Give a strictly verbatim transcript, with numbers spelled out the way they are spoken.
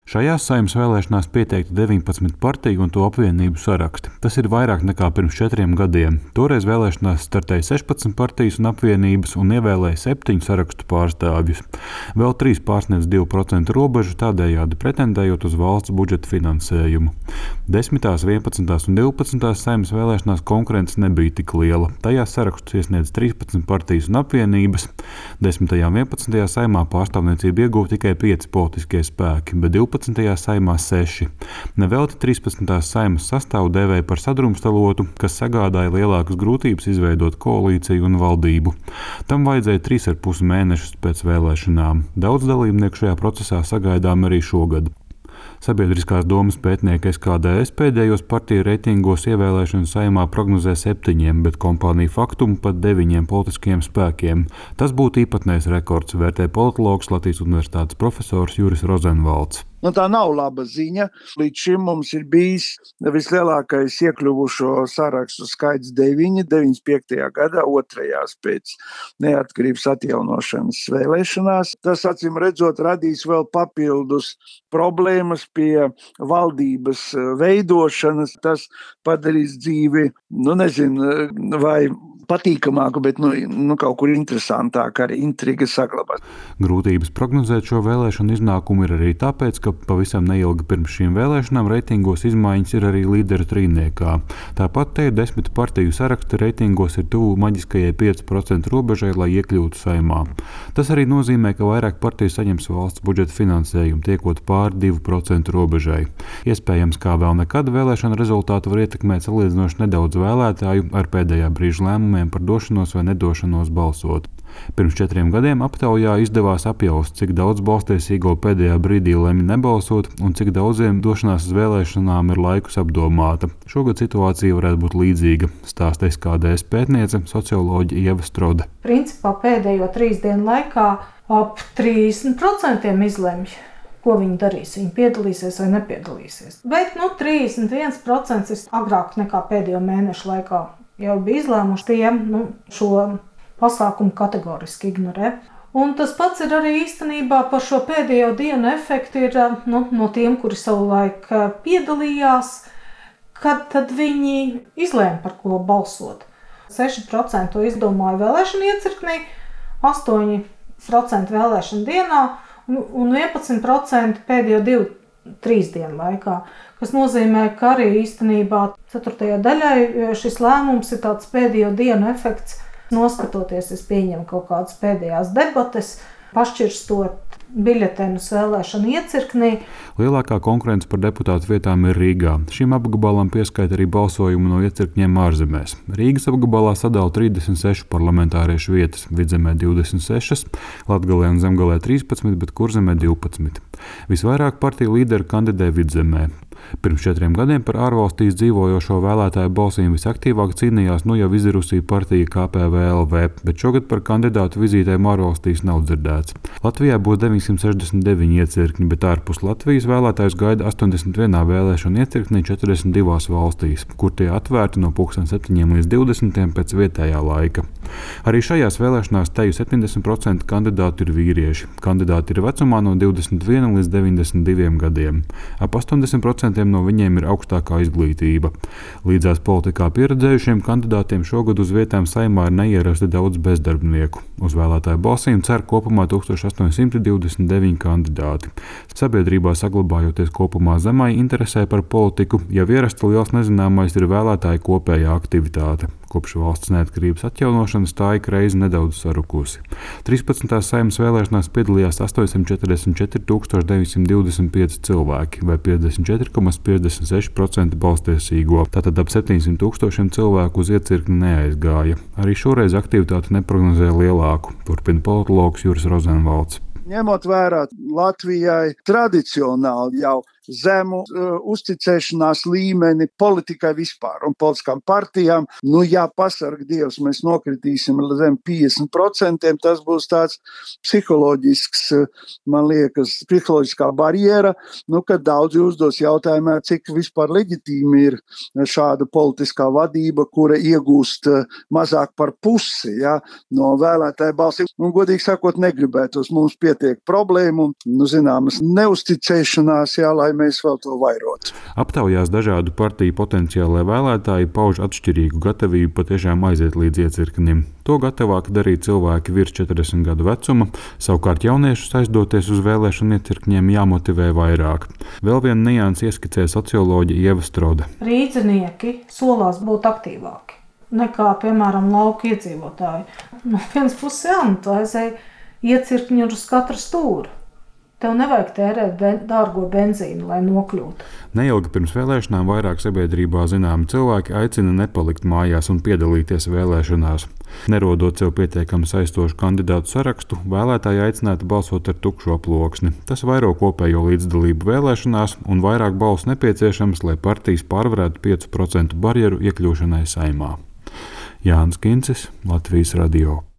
Šajās Saeimas vēlēšanās pieteikti deviņpadsmit partiju un to apvienību saraksti. Tas ir vairāk nekā pirms četriem gadiem. Toreiz vēlēšanās startēja sešpadsmit partijas un apvienības un ievēlēja septiņu sarakstu pārstāvjus. Vēl trīs pārsniedz divu procentu robežu, tādējādi pretendējot uz valsts budžeta finansējumu. desmitās, vienpadsmitās un divpadsmitās Saeimas vēlēšanās konkurence nebija tik liela. Tajās sarakstus iesniedz trīspadsmit partijas un apvienības. desmitajā un vienpadsmitajā Saeimā pārstāvniecību ieguva tikai pieci politiskie spēki, bet divpadsmitajā Saeimā seši. Nevelti trīspadsmitās Saeimas sastāvu dēvēja par sadrumstalotu, kas sagādāja lielākas grūtības izveidot koalīciju un valdību. Tam vajadzēja trīs ar pus mēnešus pēc vēlēšanām. Daudz dalībnieku šajā procesā sagaidām arī šogad. Sabiedriskās domas pētnieki S K D S pēdējos partiju reitingos ievēlēšanu Saeimā prognozē septiņiem, bet kompānija Faktum pat deviņiem politiskiem spēkiem. Tas būtu īpatnējs rekords, vērtē politologs Latvijas Universitātes profesors Juris Rozenvalds. Nu, tā nav laba ziņa. Līdz šim mums ir bijis vislielākais iekļuvušo sarakstu skaits deviņi, deviņdesmit piektajā gadā, otrajās pēc neatkarības atjaunošanas vēlēšanās. Tas, acīm redzot, radīs vēl papildus problēmas pie valdības veidošanas. Tas padarīs dzīvi, nu nezinu, vai patīkamāku, bet nu, nu, kaut kur interesantāku, arī intriga saglabās. Grūtības prognozēt šo vēlēšanu iznākumu ir arī tāpēc, ka pavisam neilgi pirms šīm vēlēšanām reitingos izmaiņas ir arī līderu trīniekā. Tāpat te ir desmit partiju saraksti reitingos ir tuvu maģiskajai pieci procenti robežai, lai iekļūtu Saeimā. Tas arī nozīmē, ka vairāk partiju saņems valsts budžeta finansējumu, tiekot pāri divu procentu robežai. Iespējams, kā vēl nekad vēlēšana rezultātu var ietekmēt salīdzinoši nedaudz vēlētāju ar pēdējā brīža lēmumiem par došanos vai nedošanos balsot. Pirms četriem gadiem aptaujā izdevās apjaust, cik daudz balstiesīgo pēdējā brīdī lemj nebalsot un cik daudziem došanās uz vēlēšanām ir laikus apdomāta. Šogad situācija varētu būt līdzīga, stāsta S K D S pētniece socioloģe Ieva Strode. Principā pēdējo trīs dienu laikā ap trīsdesmit procenti izlemj, ko viņi darīs. Viņi piedalīsies vai nepiedalīsies. Bet nu, trīsdesmit viens procents ir agrāk nekā pēdējo mēnešu laikā. Jau bija izlēmuši tiem nu, šo pasākumu kategoriski ignorē. Un tas pats ir arī īstenībā par šo pēdējo dienu efektu ir nu, no tiem, kuri savulaik piedalījās, kad tad viņi izlēma, par ko balsot. seši procenti to izdomāja vēlēšanu iecirknī, astoņi procenti vēlēšanu dienā un vienpadsmit procenti pēdējo divu, trīs dienu laikā. Kas nozīmē, ka arī īstenībā ceturtajā daļai šis lēmums ir tāds pēdējo dienu efekts. Noskatoties, es pieņemu kaut kādas pēdējās debates, pašķirstot biļetenus vēlēšanu iecirknī. Lielākā konkurence par deputātu vietām ir Rīgā. Šim apgabalam pieskaita arī balsojumu no iecirkņiem ārzemēs. Rīgas apgabalā sadala trīsdesmit seši parlamentāriešu vietas, Vidzemē divdesmit sešas, Latgalē un Zemgalē trīspadsmit, bet Kurzemē divpadsmit. Visvairāk partiju līderi kandidē Vidzemē. Pirms četriem gadiem par ārvalstīs dzīvojošo vēlētāju balsīm visaktīvāk cīnījās nu jau izirusī partija K P V L V, bet šogad par kandidātu vizītēm ārvalstīs nav dzirdēts. Latvijā būs deviņsimt sešdesmit deviņi iecirkņi, bet ārpus Latvijas vēlētājus gaida astoņdesmit vienā vēlēšanu iecirknī četrdesmit divās valstīs, kur tie atvērti no pulksten septiņiem līdz divdesmitiem pēc vietējā laika. Arī šajās vēlēšanās teju septiņdesmit procenti kandidātu ir vīrieši. Kandidāti ir vecumā no divdesmit viena līdz deviņdesmit diviem gadiem. Ap astoņdesmit procenti no viņiem ir augstākā izglītība. Līdzās politikā pieredzējušiem kandidātiem šogad uz vietām Saeimā ir neierasti daudz bezdarbnieku. Uz vēlētāju balsīm cer kopumā tūkstoš astoņsimt divdesmit deviņi kandidāti. Sabiedrībā saglabājoties kopumā zemai interesē par politiku, jau ierasti liels nezināmais ir vēlētāju kopējā aktivitāte. Kopš valsts neatkarības atjaunošanas tā ik reizi nedaudz sarukusi. trīspadsmitās Saeimas vēlēšanās piedalījās astoņsimt četrdesmit četri tūkstoši deviņsimt divdesmit pieci cilvēki, vai piecdesmit četri komats piecdesmit seši procenti balstiesīgo. Tātad ap septiņsimt tūkstošiem cilvēku uz iecirkni neaizgāja. Arī šoreiz aktivitāti neprognozē lielāku, turpina politologs Juris Rozenvalds. Ņemot vērā Latvijai tradicionāli jau zemu uh, uzticēšanās līmeni politikai vispār un politiskām partijām. Nu, ja pasarg Dievs, mēs nokritīsim zem piecdesmit procentiem, tas būs tāds psiholoģisks, man liekas, psiholoģiskā barjera, nu, kad daudzi uzdos jautājumā, cik vispār leģitīmi ir šāda politiskā vadība, kura iegūst mazāk par pusi, ja, no vēlētāju balsīm. Un, godīgi sakot, negribētos, mums pietiek problēmu, nu, zināmas neusticēšanās, jā, lai mēs vēl to vairotu. Aptaujās dažādu partiju potenciālai vēlētāji pauž atšķirīgu gatavību patiešām aiziet līdz iecirknim. To gatavāk darīt cilvēki virs četrdesmit gadu vecuma, savukārt jauniešus aizdoties uz vēlēšanu iecirkņiem jāmotivē vairāk. Vēl viena nianse ieskicē socioloģe Ieva Strode. Rīdzinieki solās būt aktīvāki nekā, piemēram, lauku iedzīvotāji. No vienas puses, jā, nu, tu aizēji iecirkņu uz katru stūru. Tev nevajag tērēt ben, dārgo benzīnu, lai nokļūtu. Neilgi pirms vēlēšanām vairāk sabiedrībā zināmi cilvēki aicina nepalikt mājās un piedalīties vēlēšanās. Nerodot sev pietiekami saistošu kandidātu sarakstu, vēlētāji aicināti balsot ar tukšo ploksni. Tas vairo kopējo līdzdalību vēlēšanās un vairāk balsu nepieciešams, lai partijas pārvarētu piecu procentu barjeru iekļūšanai Saeimā. Jānis Kincis, Latvijas radio.